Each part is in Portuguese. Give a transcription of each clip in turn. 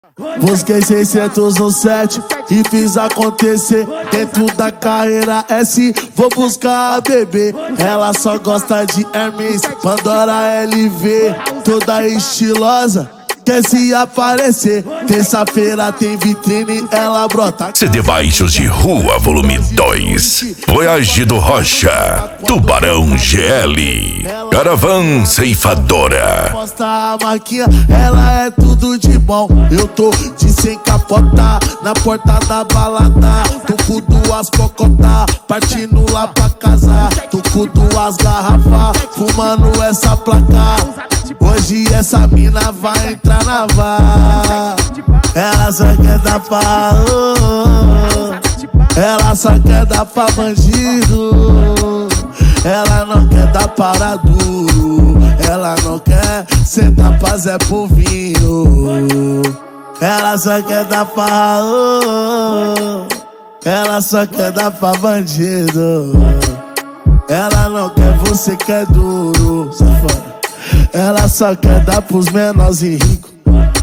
Busquei 600 no set e fiz acontecer. Dentro da carreira S, vou buscar a bebê. Ela só gosta de Hermes, Pandora LV. Toda estilosa, quer se aparecer. Terça-feira tem vitrine, ela brota. CD Baixos de Rua, volume 2. Voyage do Rocha, Tubarão GL, Caravan Ceifadora. Posta a maquinha, ela é tudo de bom. Eu tô de sem capota, na porta da balada. Tô com duas cocotá, partindo lá pra casa. Tô com duas garrafas, fumando essa placa. Hoje essa mina vai entrar na vá. Ela só quer dar pra ela só quer dar pra bandido. Ela não quer dar para duro. Ela não quer sentar pra Zé Povinho. Ela só quer dar pra ela só quer dar pra bandido. Ela não quer você que é duro, safado. Ela só quer dar pros menores e ricos.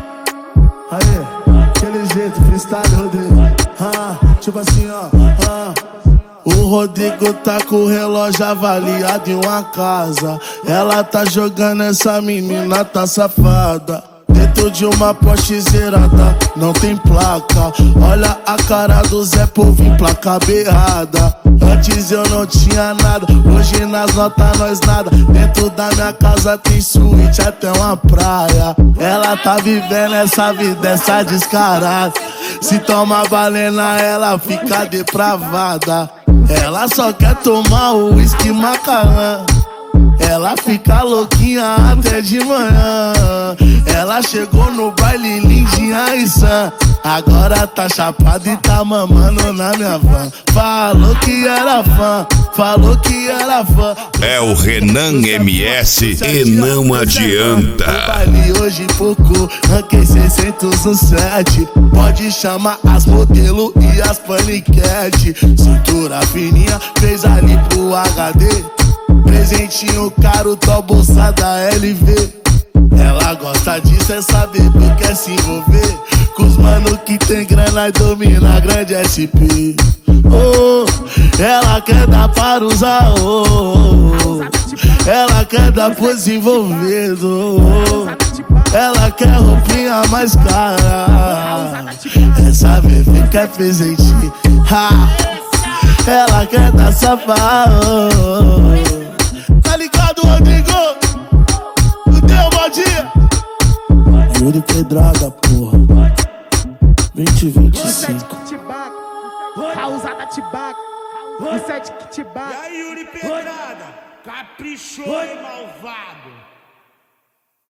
Aí, aquele jeito, freestyle, Rodrigo. Tipo assim, ó. O Rodrigo tá com o relógio avaliado em uma casa. Ela tá jogando, essa menina tá safada. Dentro de uma Porsche zerada, não tem placa. Olha a cara do Zé Povinho, placa berrada. Antes eu não tinha nada, hoje nas notas nós nada. Dentro da minha casa tem suíte, até uma praia. Ela tá vivendo essa vida, essa descarada. Se toma balena, ela fica depravada. Ela só quer tomar o uísque macarrão. Ela fica louquinha até de manhã. Ela chegou no baile lindinha e sã. Agora tá chapada e tá mamando na minha van. Falou que era fã, falou que era fã. É o Renan MS e não adianta. O baile hoje focou, ranquei 600 no set. Pode chamar as modelo e as paniquete. Cintura fininha, fez ali pro HD. Presentinho caro, tua bolsa da LV. Ela gosta disso, é saber que quer se envolver com os mano que tem grana e domina a grande SP. Ela quer dar para usar, ela quer dar pros envolvidos. Ela quer roupinha mais cara. Essa bebê quer presentinho, ela quer dar safado. Tá ligado, Rodrigo? O teu bom dia. Yuri Pedrada, porra. 2025. Causada Tibaco, o 7 que Tibaco. E aí, Yuri Pedrada? Caprichou, hein, malvado?